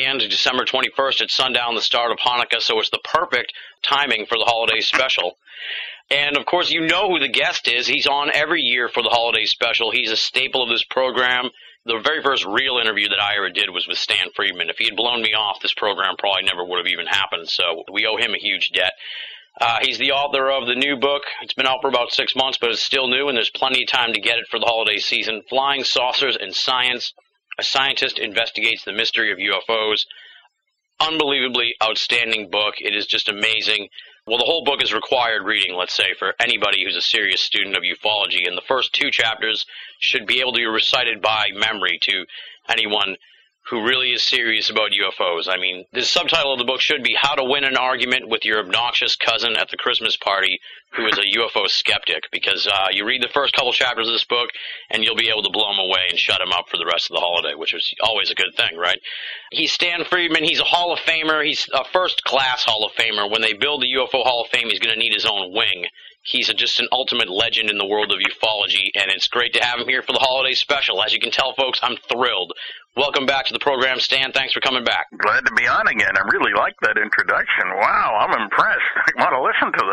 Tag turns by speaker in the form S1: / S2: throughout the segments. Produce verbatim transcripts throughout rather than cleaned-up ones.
S1: weekend, December twenty-first at sundown, the start of Hanukkah, so it's the perfect timing for the holiday special. And, of course, you know who the guest is. He's on every year for the holiday special. He's a staple of this program. The very first real interview that I ever did was with Stan Friedman. If he had blown me off, this program probably never would have even happened, so we owe him a huge debt. Uh, he's the author of the new book. It's been out for about six months, but it's still new, and there's plenty of time to get it for the holiday season. Flying Saucers and Science. A scientist investigates the mystery of U F Os. Unbelievably outstanding book. It is just amazing. Well, the whole book is required reading, let's say, for anybody who's a serious student of ufology, and the first two chapters should be able to be recited by memory to anyone who really is serious about U F Os. I mean, the subtitle of the book should be How to Win an Argument with Your Obnoxious Cousin at the Christmas Party who is a U F O skeptic, because uh, you read the first couple chapters of this book and you'll be able to blow him away and shut him up for the rest of the holiday, which is always a good thing, right? He's Stan Friedman. He's a Hall of Famer. He's a first-class Hall of Famer. When they build the U F O Hall of Fame, he's going to need his own wing. He's a, just an ultimate legend in the world of ufology, and it's great to have him here for the holiday special. As you can tell, folks, I'm thrilled. Welcome back to the program, Stan. Thanks for coming back.
S2: Glad to be on again. I really like that introduction. Wow, I'm impressed. I want to listen to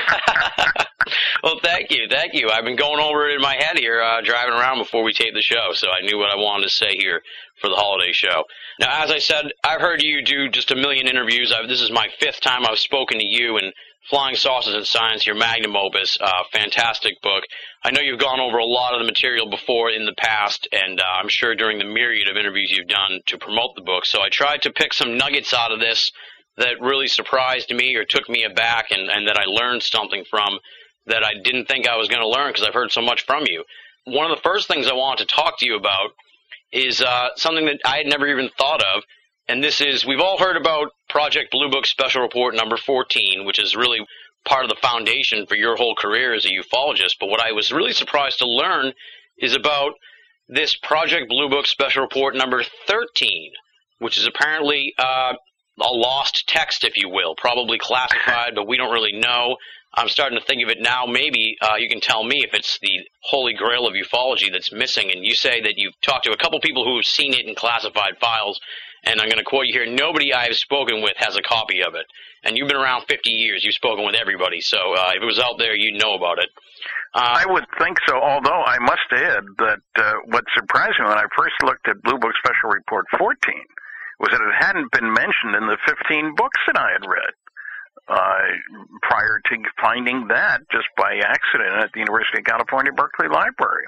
S2: this.
S1: Well, thank you. Thank you. I've been going over it in my head here, uh, driving around before we taped the show, so I knew what I wanted to say here for the holiday show. Now, as I said, I've heard you do just a million interviews. I've, this is my fifth time I've spoken to you, and Flying Saucers and Science, your magnum opus, uh, fantastic book. I know you've gone over a lot of the material before in the past, and uh, I'm sure during the myriad of interviews you've done to promote the book. So I tried to pick some nuggets out of this that really surprised me or took me aback, and, and that I learned something from that I didn't think I was going to learn because I've heard so much from you. One of the first things I want to talk to you about is uh, something that I had never even thought of, and this is, we've all heard about Project Blue Book Special Report number fourteen, which is really part of the foundation for your whole career as a ufologist. But what I was really surprised to learn is about this Project Blue Book Special Report number thirteen, which is apparently uh, a lost text, if you will, probably classified, but we don't really know. I'm starting to think of it now. Maybe uh, you can tell me if it's the holy grail of ufology that's missing. And you say that you've talked to a couple people who have seen it in classified files, and I'm going to quote you here, nobody I've spoken with has a copy of it. And you've been around fifty years. You've spoken with everybody. So uh, if it was out there, you'd know about it. Uh,
S2: I would think so, although I must add that uh, what surprised me when I first looked at Blue Book Special Report fourteen was that it hadn't been mentioned in the fifteen books that I had read. Uh, prior to finding that just by accident at the University of California, Berkeley Library.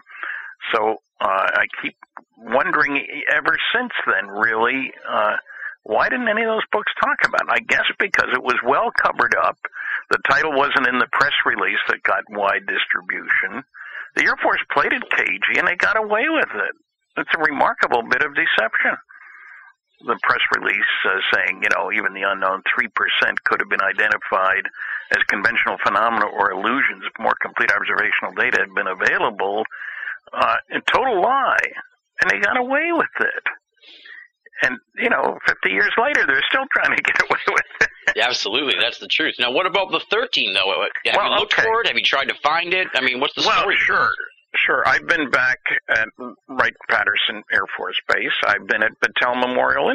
S2: So uh, I keep wondering ever since then, really, uh, why didn't any of those books talk about it? I guess because it was well covered up. The title wasn't in the press release that got wide distribution. The Air Force played it cagey, and they got away with it. It's a remarkable bit of deception. The press release uh, saying, you know, even the unknown three percent could have been identified as conventional phenomena or illusions if more complete observational data had been available. Uh, a total lie. And they got away with it. And, you know, fifty years later, they're still trying to get away with it.
S1: Yeah, absolutely. That's the truth. Now, what about the thirteen, though? Have
S2: well,
S1: you looked
S2: okay.
S1: for it? Have you tried to find it? I mean, what's the
S2: well,
S1: story?
S2: Well, sure. Sure. I've been back at Wright-Patterson Air Force Base. I've been at Battelle Memorial